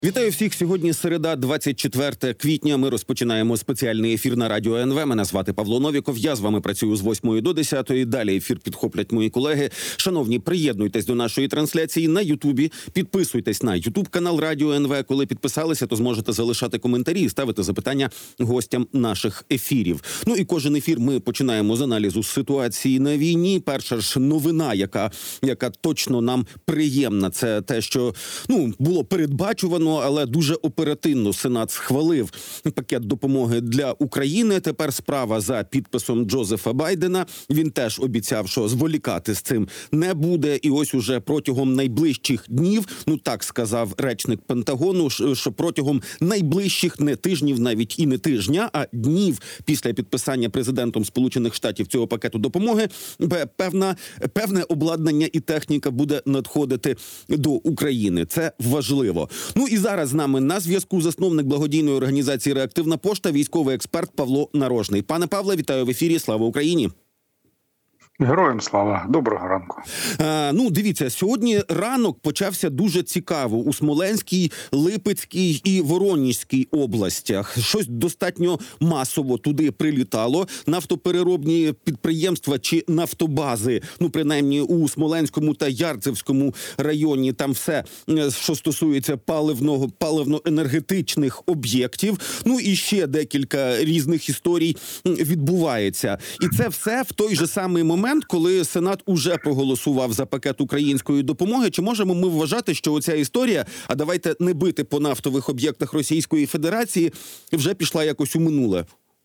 Вітаю всіх. Сьогодні середа, 24 квітня. Ми розпочинаємо спеціальний ефір на Радіо НВ. Мене звати Павло Новіков. Я з вами працюю з 8 до 10. Далі ефір підхоплять мої колеги. Шановні, приєднуйтесь до нашої трансляції на Ютубі. Підписуйтесь на Ютуб-канал Радіо НВ. Коли підписалися, то зможете залишати коментарі і ставити запитання гостям наших ефірів. Ну і кожен ефір ми починаємо з аналізу ситуації на війні. Перша ж новина, яка точно нам приємна, це те, що було передбачувано, але дуже оперативно Сенат схвалив пакет допомоги для України. Тепер справа за підписом Джозефа Байдена. Він теж обіцяв, що зволікати з цим не буде. І ось уже протягом найближчих днів, так сказав речник Пентагону, що протягом найближчих не тижнів, навіть і не тижня, а днів після підписання президентом Сполучених Штатів цього пакету допомоги, певне обладнання і техніка буде надходити до України. Це важливо. І зараз з нами на зв'язку засновник благодійної організації «Реактивна пошта», військовий експерт Павло Нарожний. Пане Павле, вітаю в ефірі. Слава Україні! Героям слава. Доброго ранку. Дивіться, сьогодні ранок почався дуже цікаво у Смоленській, Липецькій і Воронізькій областях. Щось достатньо масово туди прилітало. Нафтопереробні підприємства чи нафтобази, принаймні у Смоленському та Ярцевському районі, там все, що стосується паливно-енергетичних об'єктів. І ще декілька різних історій відбувається. І це все в той же самий момент, коли Сенат уже проголосував за пакет української допомоги. Чи можемо ми вважати, що оця історія, а давайте не бити по нафтових об'єктах Російської Федерації, вже пішла якось у минуле?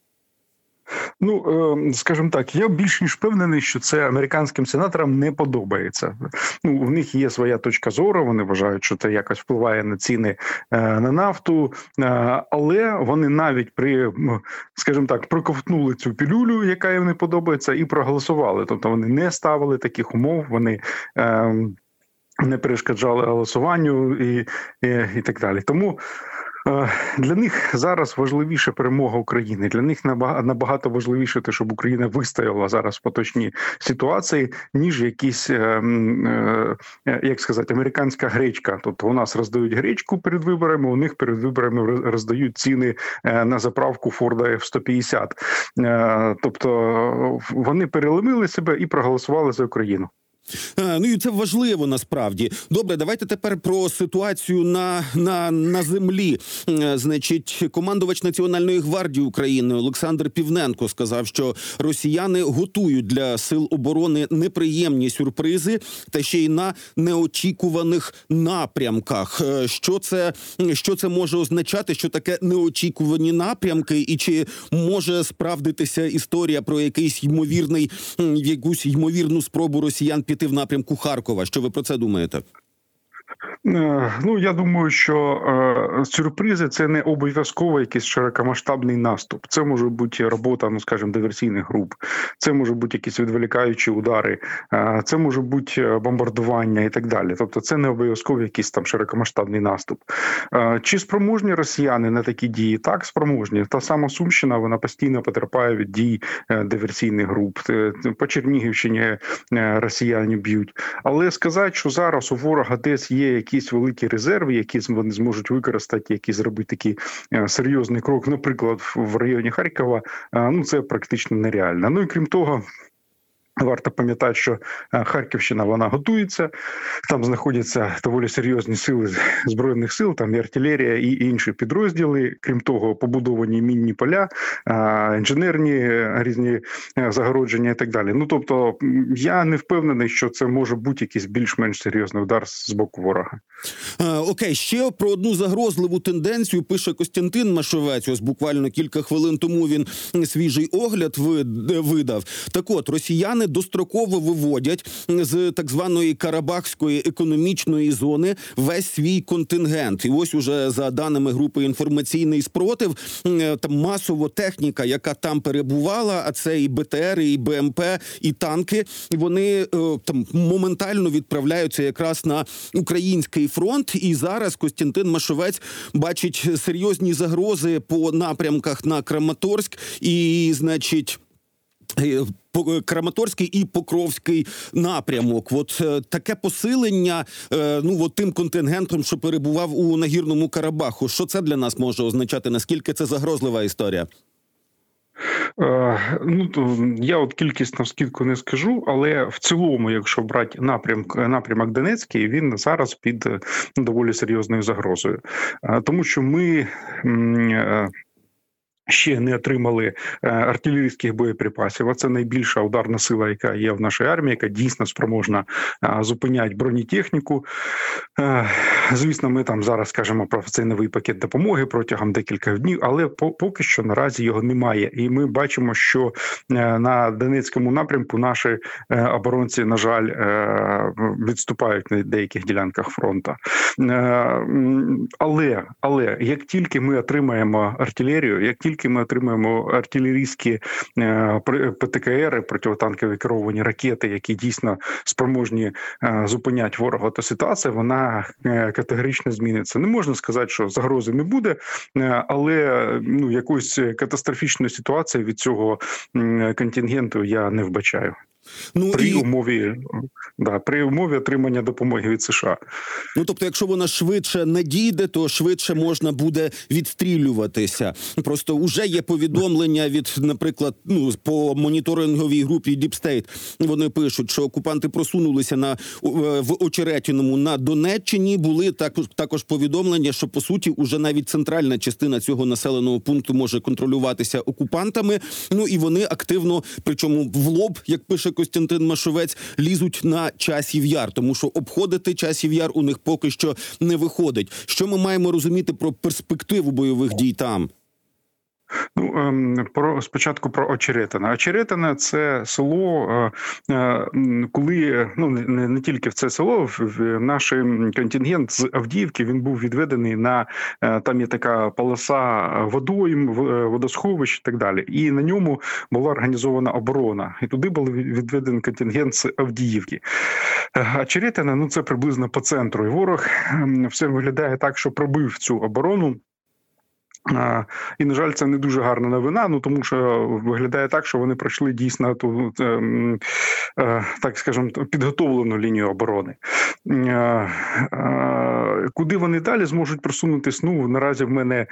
Скажімо так, я більш ніж впевнений, що це американським сенаторам не подобається. В них є своя точка зору, вони вважають, що це якось впливає на ціни на нафту, але вони навіть скажімо так, проковтнули цю пілюлю, яка їм не подобається, і проголосували. Тобто вони не ставили таких умов, вони не перешкоджали голосуванню і так далі. Тому для них зараз важливіше перемога України. Для них набагато важливіше те, щоб Україна вистояла зараз в поточній ситуації, ніж якісь, американська гречка. Тобто у нас роздають гречку перед виборами, у них перед виборами роздають ціни на заправку Форда F-150. Тобто вони переломили себе і проголосували за Україну. І це важливо насправді. Добре, давайте тепер про ситуацію на землі. Значить, командувач Національної гвардії України Олександр Півненко сказав, що росіяни готують для сил оборони неприємні сюрпризи, та ще й на неочікуваних напрямках. Що це може означати, що таке неочікувані напрямки, і чи може справдитися історія про якусь ймовірну спробу росіян піти в напрямку Харкова? Що ви про це думаєте? Я думаю, що сюрпризи – це не обов'язково якийсь широкомасштабний наступ. Це може бути робота, диверсійних груп, це може бути якісь відволікаючі удари, це може бути бомбардування і так далі. Тобто це не обов'язково якийсь там широкомасштабний наступ. Чи спроможні росіяни на такі дії? Так, спроможні. Та сама Сумщина, вона постійно потерпає від дій диверсійних груп. По Чернігівщині росіяни б'ють. Але сказати, що зараз у ворога десь є якісь великі резерви, які вони зможуть використати, які зробити такий серйозний крок, наприклад, в районі Харкова, це практично нереально. І крім того, варто пам'ятати, що Харківщина, вона готується, там знаходяться доволі серйозні сили Збройних сил, там і артилерія, і інші підрозділи. Крім того, побудовані мінні поля, інженерні різні загородження і так далі. Тобто, я не впевнений, що це може бути якийсь більш-менш серйозний удар з боку ворога. Окей, ще про одну загрозливу тенденцію пише Костянтин Машовець. Ось буквально кілька хвилин тому він свіжий огляд видав. Так от, росіяни достроково виводять з так званої Карабахської економічної зони весь свій контингент. І ось уже за даними групи «Інформаційний спротив», там масово техніка, яка там перебувала, а це і БТР, і БМП, і танки, вони там моментально відправляються якраз на український фронт. І зараз Костянтин Машовець бачить серйозні загрози по напрямках на Краматорськ і, значить, Краматорський і Покровський напрямок. От таке посилення тим контингентом, що перебував у Нагірному Карабаху. Що це для нас може означати? Наскільки це загрозлива історія? То я от кількість навскидку не скажу, але в цілому, якщо брати напрямок Донецький, він зараз під доволі серйозною загрозою. Тому що ми ще не отримали артилерійських боєприпасів. А це найбільша ударна сила, яка є в нашій армії, яка дійсно спроможна зупиняти бронетехніку. Звісно, ми там зараз скажемо про цей новий пакет допомоги протягом декількох днів, але поки що наразі його немає. І ми бачимо, що на Донецькому напрямку наші оборонці, на жаль, відступають на деяких ділянках фронту. Але як тільки ми отримаємо артилерію, як тільки ми отримаємо артилерійські ПТКР, протитанкові керовані ракети, які дійсно спроможні зупиняти ворога, то ситуація, вона категорично зміниться. Не можна сказати, що загрози не буде, але якоїсь катастрофічної ситуації від цього контингенту я не вбачаю. При умові отримання допомоги від США. Тобто, якщо вона швидше надійде, то швидше можна буде відстрілюватися. Просто вже є повідомлення від, наприклад, по моніторинговій групі Deep State. Вони пишуть, що окупанти просунулися в Очеретиному на Донеччині. Були також повідомлення, що, по суті, уже навіть центральна частина цього населеного пункту може контролюватися окупантами. І вони активно, причому в лоб, як пише Костянтин Машовець, лізуть на Часів Яр, тому що обходити Часів Яр у них поки що не виходить. Що ми маємо розуміти про перспективу бойових дій там? Спочатку про Очеретине. Очеретине – це село, коли, не тільки в це село, наш контингент з Авдіївки, він був відведений там є така полоса водойм, водосховищ і так далі. І на ньому була організована оборона. І туди був відведений контингент з Авдіївки. Очеретине, це приблизно по центру. І ворог все виглядає так, що пробив цю оборону. І, на жаль, це не дуже гарна новина, тому що виглядає так, що вони пройшли дійсно ту, так скажемо, підготовлену лінію оборони. Куди вони далі зможуть просунутись, наразі в мене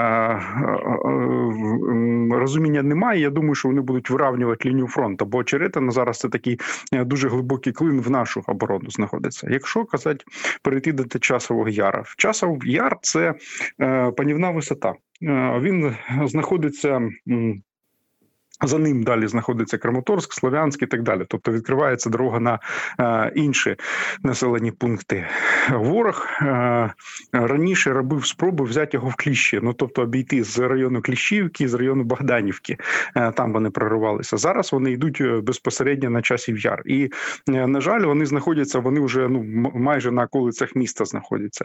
розуміння немає. Я думаю, що вони будуть вирівнювати лінію фронту, бо Очеретине зараз це такий дуже глибокий клин в нашу оборону знаходиться. Якщо казати, перейти до Часового Яра. Часов Яр – це панівна висота. Він знаходиться... За ним далі знаходиться Краматорськ, Слов'янськ і так далі. Тобто відкривається дорога на інші населені пункти. Ворог раніше робив спроби взяти його в кліщі, тобто обійти з району Кліщівки, з району Богданівки. Там вони проривалися. Зараз вони йдуть безпосередньо на Часів Яр. І, на жаль, вони вже майже на околицях міста знаходяться.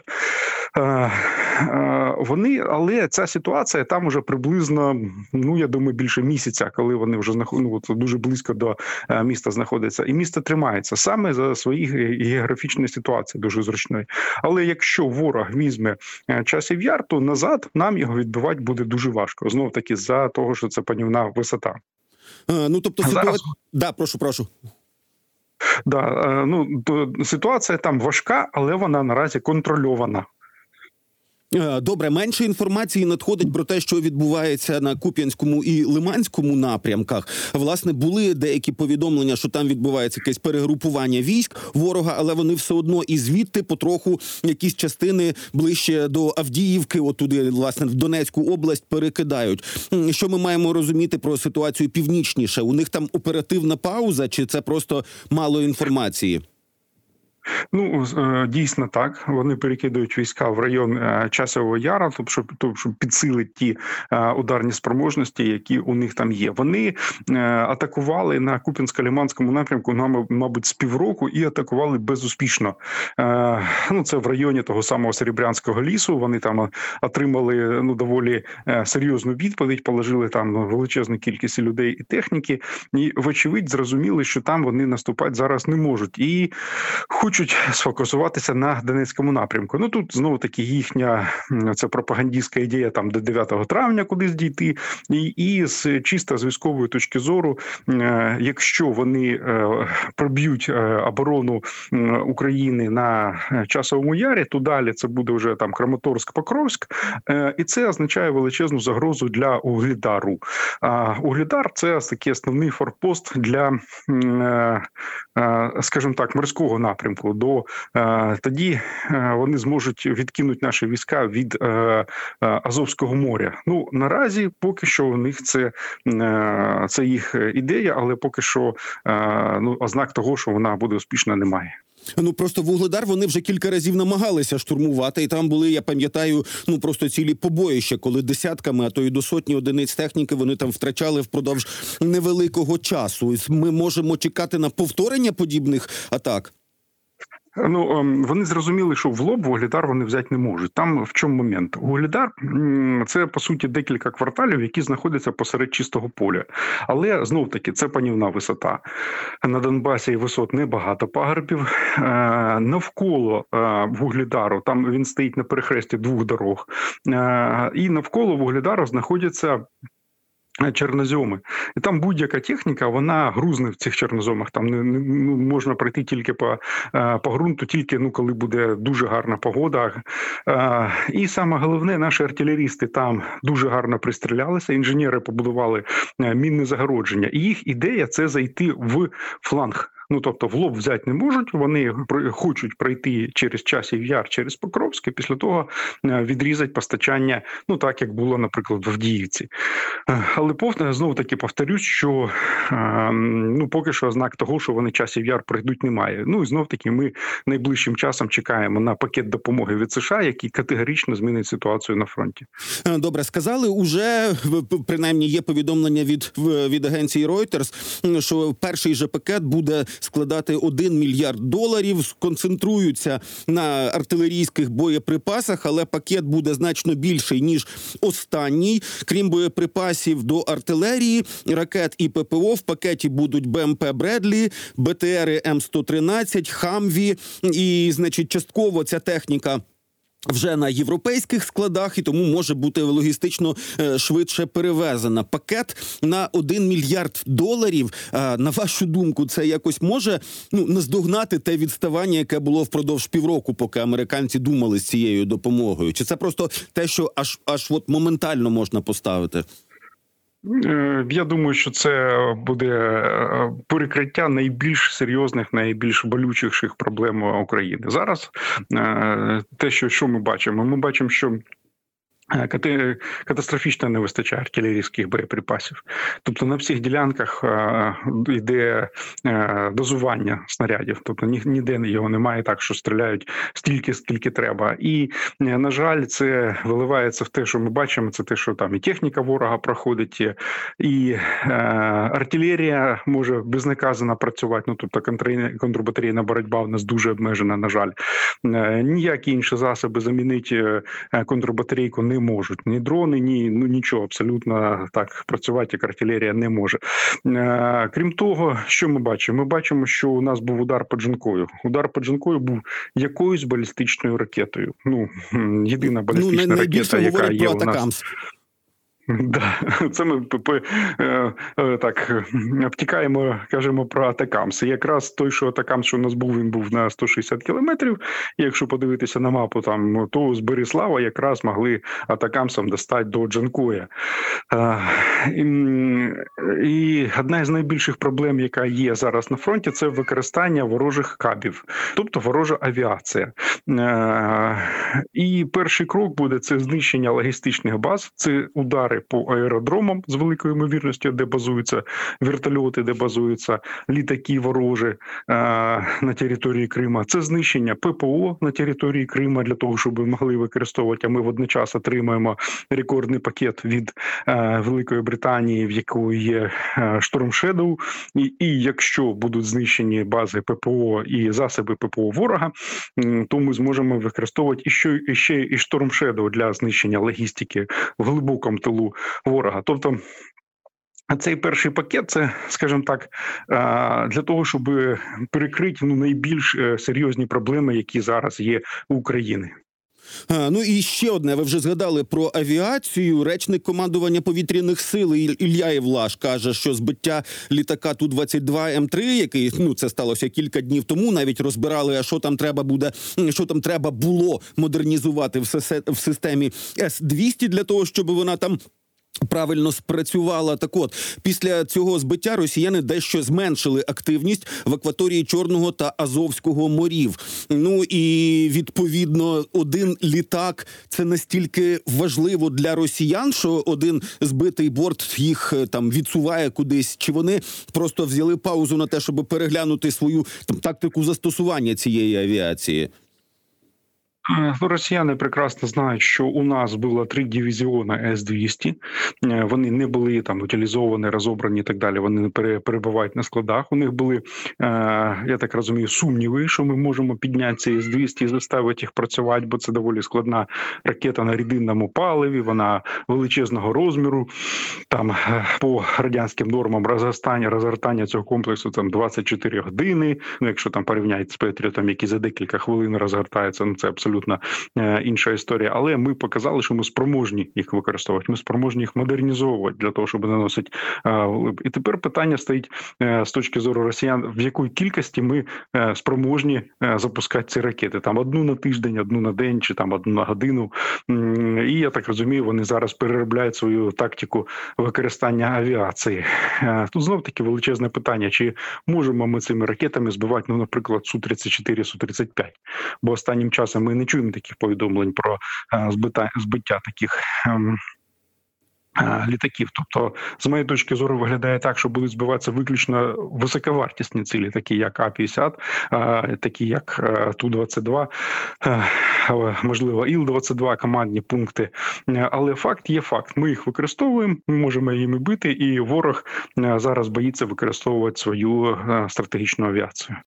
Але ця ситуація там уже приблизно, я думаю, більше місяця, коли вони вже дуже близько до міста знаходяться. І місто тримається саме за своєї географічної ситуації, дуже зручної. Але якщо ворог візьме Часів Яр, то назад нам його відбивати буде дуже важко. Знов-таки за того, що це панівна висота. Тобто зараз... Да, прошу. Ситуація там важка, але вона наразі контрольована. Добре, менше інформації надходить про те, що відбувається на Куп'янському і Лиманському напрямках. Власне, були деякі повідомлення, що там відбувається якесь перегрупування військ ворога, але вони все одно і звідти потроху якісь частини ближче до Авдіївки, отуди, власне, в Донецьку область перекидають. Що ми маємо розуміти про ситуацію північніше? У них там оперативна пауза, чи це просто мало інформації? Дійсно так. Вони перекидують війська в район Часового Яра, щоб підсилити ті ударні спроможності, які у них там є. Вони атакували на Куп'янсько-Лиманському напрямку, мабуть, з півроку і атакували безуспішно. Це в районі того самого Серебрянського лісу. Вони там отримали доволі серйозну відповідь, положили там величезну кількість людей і техніки. І, вочевидь, зрозуміли, що там вони наступати зараз не можуть. І хочу хочуть сфокусуватися на Донецькому напрямку. Ну тут знову таки їхня це пропагандистська ідея там до 9 травня кудись дійти, і чисто з військової точки зору, якщо вони проб'ють оборону України на Часовому Ярі, то далі це буде вже там Краматорськ-Покровськ, і це означає величезну загрозу для Угледару. Угледар – це такий основний форпост для, скажімо так, морського напрямку. Тоді вони зможуть відкинути наші війська від Азовського моря. Ну, наразі поки що у них це їх ідея, але поки що ознак того, що вона буде успішна, немає. Ну, просто Вугледар вони вже кілька разів намагалися штурмувати, і там були, я пам'ятаю, просто цілі побоїща, коли десятками, а то й до сотні одиниць техніки вони там втрачали впродовж невеликого часу. Ми можемо чекати на повторення подібних атак? Ну, вони зрозуміли, що в лоб Вугледар вони взяти не можуть. Там в чому момент? Вугледар – це, по суті, декілька кварталів, які знаходяться посеред чистого поля. Але, знов-таки, це панівна висота. На Донбасі висот небагато пагорбів. Навколо Вугледару, там він стоїть на перехресті двох дорог, і навколо Вугледару знаходяться чорноземи. І там будь-яка техніка, вона грузне в цих чорноземах. Там можна пройти тільки по ґрунту, тільки коли буде дуже гарна погода. І саме головне, наші артилерісти там дуже гарно пристрілялися, інженери побудували мінне загородження. І їх ідея – це зайти в фланг. Ну, тобто в лоб взяти не можуть, вони хочуть пройти через Часів Яр, через Покровськ, і після того відрізати постачання, так, як було, наприклад, в Авдіївці. Але знову-таки повторюсь, що поки що ознак того, що вони Часів Яр пройдуть, немає. Ну, і знов-таки ми найближчим часом чекаємо на пакет допомоги від США, який категорично змінить ситуацію на фронті. Добре, сказали, уже, принаймні, є повідомлення від агенції Reuters, що перший же пакет буде складати $1 мільярд, сконцентруються на артилерійських боєприпасах, але пакет буде значно більший, ніж останній. Крім боєприпасів до артилерії, ракет і ППО, в пакеті будуть БМП «Бредлі», БТРи М113, «Хамві», і, частково ця техніка вже на європейських складах, і тому може бути логістично швидше перевезена. Пакет на $1 мільярд. На вашу думку, це якось може наздогнати те відставання, яке було впродовж півроку, поки американці думали з цією допомогою? Чи це просто те, що аж моментально можна поставити? Я думаю, що це буде перекриття найбільш серйозних, найбільш болючих проблем України. Зараз те, що ми бачимо? Ми бачимо, що катастрофічно не вистачає артилерійських боєприпасів. Тобто на всіх ділянках йде дозування снарядів. Тобто ніде його немає так, що стріляють стільки, скільки треба. І, на жаль, це виливається в те, що ми бачимо, це те, що там і техніка ворога проходить, і артилерія може безнаказано працювати. Тобто контрбатарейна боротьба у нас дуже обмежена, на жаль. Ніякі інші засоби замінити контрбатарейку не можуть. Ні дрони, нічого абсолютно так працювати, як артилерія, не може. Крім того, що ми бачимо? Ми бачимо, що у нас був удар по Джанкою. Удар по Джанкою був якоюсь балістичною ракетою. Єдина балістична ракета, яка є у нас. Да, це ми так обтікаємо, кажемо про Атакамс. І якраз той, що Атакамс, що у нас був, він був на 160 кілометрів. І якщо подивитися на мапу, то з Беріслава якраз могли Атакамсом достати до Джанкоя. І одна із найбільших проблем, яка є зараз на фронті, це використання ворожих кабів, тобто ворожа авіація. І перший крок буде – це знищення логістичних баз, це удари по аеродромам з великою ймовірністю, де базуються вертольоти, де базуються літаки ворожі на території Крима. Це знищення ППО на території Крима для того, щоб могли використовувати. А ми водночас отримаємо рекордний пакет від Великої Британії, в якої є Storm Shadow. І якщо будуть знищені бази ППО і засоби ППО ворога, то ми зможемо використовувати ще і Storm Shadow для знищення логістики в глибокому тилу ворога. Тобто А цей перший пакет, це, скажімо так, для того, щоб перекрити найбільш серйозні проблеми, які зараз є у України. Ну і ще одне, ви вже згадали про авіацію. Речник командування повітряних сил Ілля Євлаш каже, що збиття літака Ту-22М3, який, це сталося кілька днів тому, навіть розбирали, а що там треба було модернізувати в системі С-200 для того, щоб вона там правильно спрацювала. Так от, після цього збиття росіяни дещо зменшили активність в акваторії Чорного та Азовського морів. Ну і, відповідно, один літак – це настільки важливо для росіян, що один збитий борт їх там відсуває кудись, чи вони просто взяли паузу на те, щоб переглянути свою тактику застосування цієї авіації? Росіяни прекрасно знають, що у нас було 3 дивізіони С-200. Вони не були там утилізовані, розобрані і так далі. Вони перебувають на складах. У них були, я так розумію, сумніви, що ми можемо підняти ці С-200 і заставити їх працювати, бо це доволі складна ракета на рідинному паливі, вона величезного розміру. Там по радянським нормам розгортання цього комплексу там 24 години. Якщо там порівняти з Петріотом, який за декілька хвилин розгортається, це абсолютно інша історія, але ми показали, що ми спроможні їх використовувати, ми спроможні їх модернізовувати для того, щоб наносити. І тепер питання стоїть з точки зору росіян, в якої кількості ми спроможні запускати ці ракети. Там одну на тиждень, одну на день, чи там одну на годину. І я так розумію, вони зараз переробляють свою тактику використання авіації. Тут знов-таки величезне питання, чи можемо ми цими ракетами збивати, наприклад, Су-34, Су-35. Бо останнім часом ми не чуємо таких повідомлень про збиття таких літаків. Тобто, з моєї точки зору, виглядає так, що будуть збиватися виключно високовартісні цілі, такі як А-50, такі як Ту-22, можливо, Іл-22, командні пункти. Але факт є факт. Ми їх використовуємо, ми можемо їми бити, і ворог зараз боїться використовувати свою стратегічну авіацію.